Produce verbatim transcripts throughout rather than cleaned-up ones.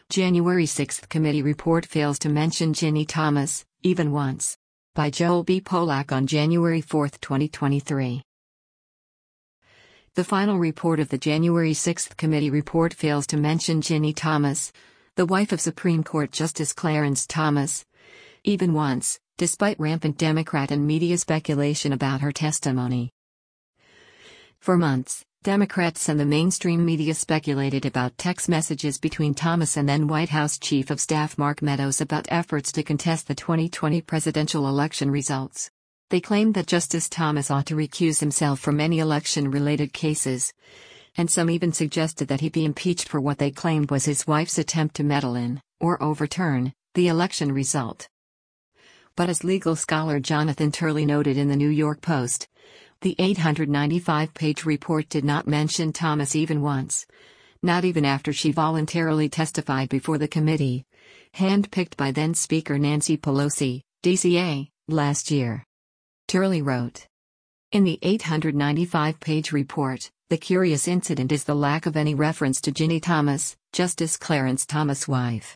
January sixth Committee report fails to mention Ginny Thomas, even once. By Joel B. Polak on January fourth, twenty twenty-three. The final report of the January sixth Committee report fails to mention Ginny Thomas, the wife of Supreme Court Justice Clarence Thomas, even once, despite rampant Democrat and media speculation about her testimony. For months, Democrats and the mainstream media speculated about text messages between Thomas and then White House Chief of Staff Mark Meadows about efforts to contest the twenty twenty presidential election results. They claimed that Justice Thomas ought to recuse himself from any election-related cases, and some even suggested that he be impeached for what they claimed was his wife's attempt to meddle in, or overturn, the election result. But as legal scholar Jonathan Turley noted in the New York Post, the eight hundred ninety-five page report did not mention Thomas even once, not even after she voluntarily testified before the committee, handpicked by then-Speaker Nancy Pelosi, D C A, last year. Turley wrote. In the eight hundred ninety-five page report, the curious incident is the lack of any reference to Ginny Thomas, Justice Clarence Thomas' wife.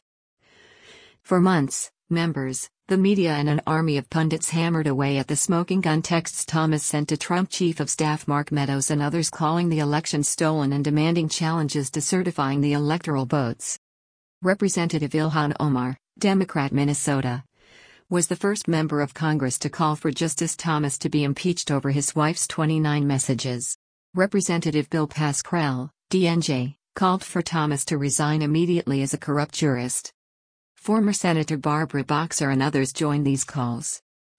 For months, members, the media and an army of pundits hammered away at the smoking gun texts Thomas sent to Trump Chief of Staff Mark Meadows and others, calling the election stolen and demanding challenges to certifying the electoral votes. Representative Ilhan Omar, Democrat Minnesota, was the first member of Congress to call for Justice Thomas to be impeached over his wife's twenty-nine messages. Representative Bill Pascrell, D N J, called for Thomas to resign immediately as a corrupt jurist. Former Senator Barbara Boxer and others joined these calls.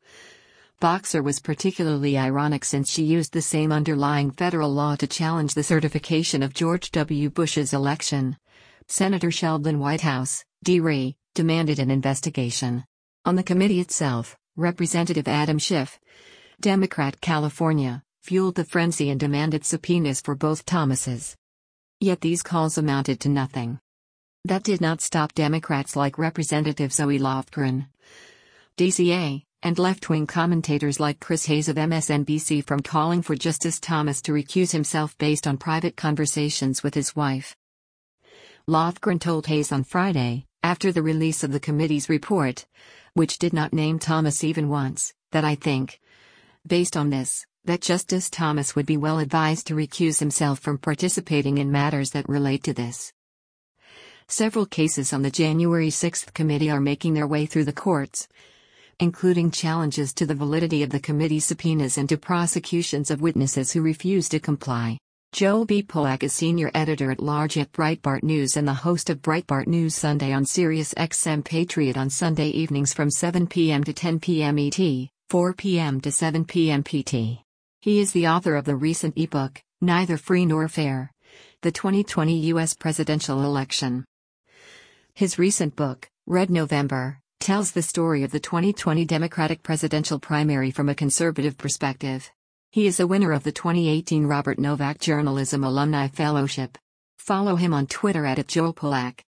Boxer was particularly ironic since she used the same underlying federal law to challenge the certification of George W. Bush's election. Senator Sheldon Whitehouse, D. Ray, demanded an investigation. On the committee itself, Representative Adam Schiff, Democrat California, fueled the frenzy and demanded subpoenas for both Thomases. Yet these calls amounted to nothing. That did not stop Democrats like Representative Zoe Lofgren, D C A, and left-wing commentators like Chris Hayes of M S N B C from calling for Justice Thomas to recuse himself based on private conversations with his wife. Lofgren told Hayes on Friday, after the release of the committee's report, which did not name Thomas even once, that I think, based on this, that Justice Thomas would be well advised to recuse himself from participating in matters that relate to this. Several cases on the January sixth committee are making their way through the courts, including challenges to the validity of the committee's subpoenas and to prosecutions of witnesses who refuse to comply. Joel B. Polak is senior editor-at-large at Breitbart News and the host of Breitbart News Sunday on Sirius X M Patriot on Sunday evenings from seven p m to ten p m E T, four p m to seven p m P T. He is the author of the recent ebook, Neither Free Nor Fair: The twenty twenty U S Presidential Election. His recent book, Red November, tells the story of the twenty twenty Democratic presidential primary from a conservative perspective. He is a winner of the twenty eighteen Robert Novak Journalism Alumni Fellowship. Follow him on Twitter at Joel Polak.